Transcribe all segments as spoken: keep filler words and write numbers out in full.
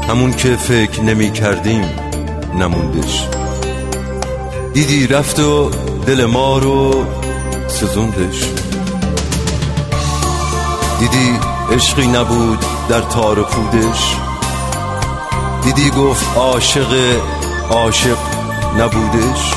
همون که فکر نمی کردیم نموندش. دیدی رفت و دل ما رو سوزوندش. دیدی عشقی نبود در تار و پودش. دیدی گفت عاشق عاشق نبودش.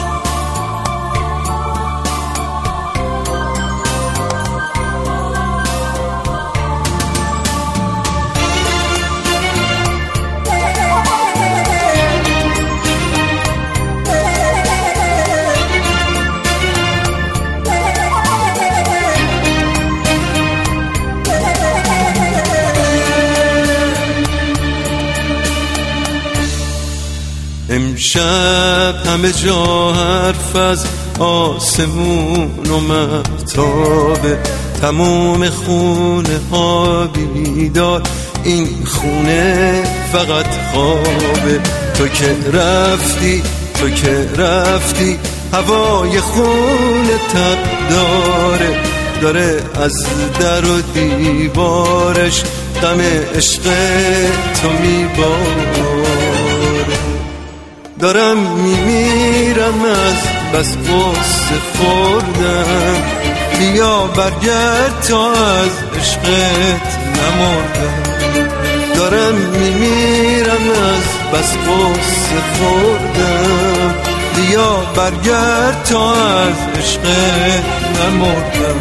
امشب همه جا حرف از آسمون و مهتابه، تموم خونه ها بیدار، این خونه فقط خوابه. تو که رفتی تو که رفتی هوای خونه تب داره، داره از در و دیوارش غم عشق تو میباره. دارم میمیرم از بس قصه خوردم، بیا برگرد تا از عشقت نمردم. دارم میمیرم از بس قصه خوردم، بیا برگرد تا از عشقت نمردم.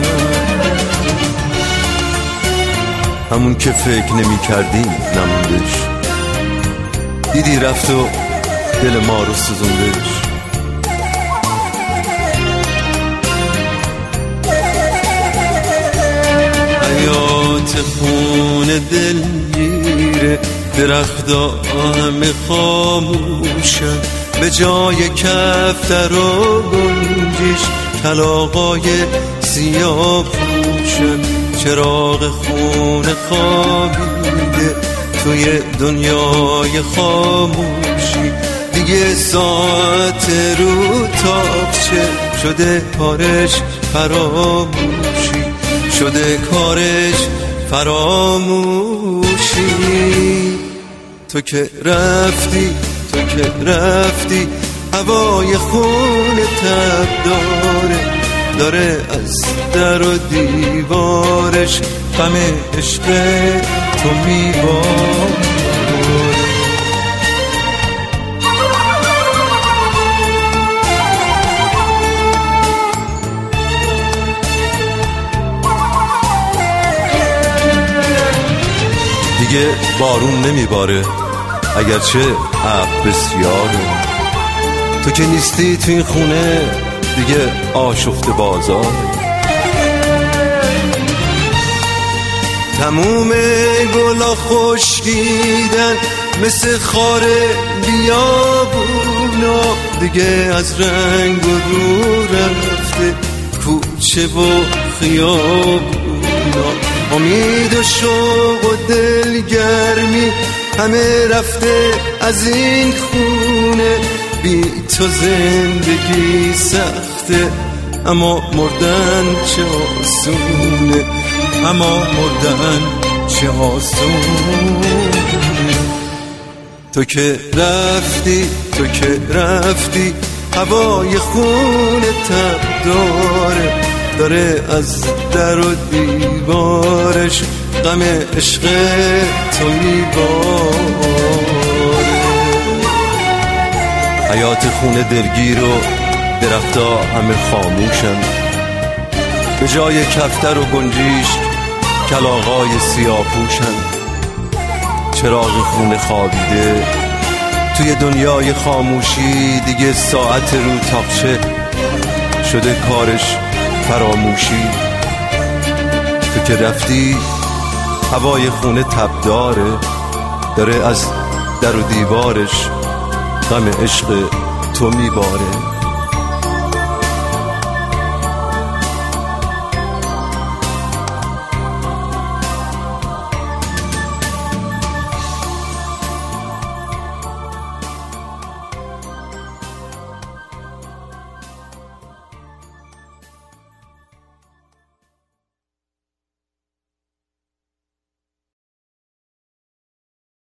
همون که فکر نمی کردیم نموندش. دیدی رفت و دل ما رو سوزوندش. حیات خونه دلگیره، درختا همه خاموشن، به جای کفتر و گنجش کلاغای سیاه پوشن. چراغ خونه خوابیده توی دنیای خاموشی، دیگه ساعت رو تاقچه شده کارش فراموشی، شده کارش فراموشی. تو که رفتی تو که رفتی هوای خونه تب داره، داره از در و دیوارش غم عشق تو میباره. دیگه بارون نمیباره اگرچه ابر بسیاره. تو که نیستی تو این خونه دیگه آشفته بازار. تموم گلا خشکیدن مثل خار بیابونا، دیگه از رنگ و رو رفته کوچه و خیابونا. امید و شوق و دلگرمی همه رفته از این خونه، بی تو زندگی سخته اما مردن چه آسونه، اما مردن چه آسونه. تو که رفتی تو که رفتی هوای خونه تب داره، داره از در و دیوارش غم عشق تو میباره. حیات خونه دلگیر و درختا همه خاموشن، به جای کفتر و گنجیش کلاغای سیاه پوشن. چراغ خونه خوابیده توی دنیای خاموشی، دیگه ساعت رو تاقچه شده کارش فراموشی. تو که رفتی هوای خونه تب داره، داره از در و دیوارش غم عشق تو میباره.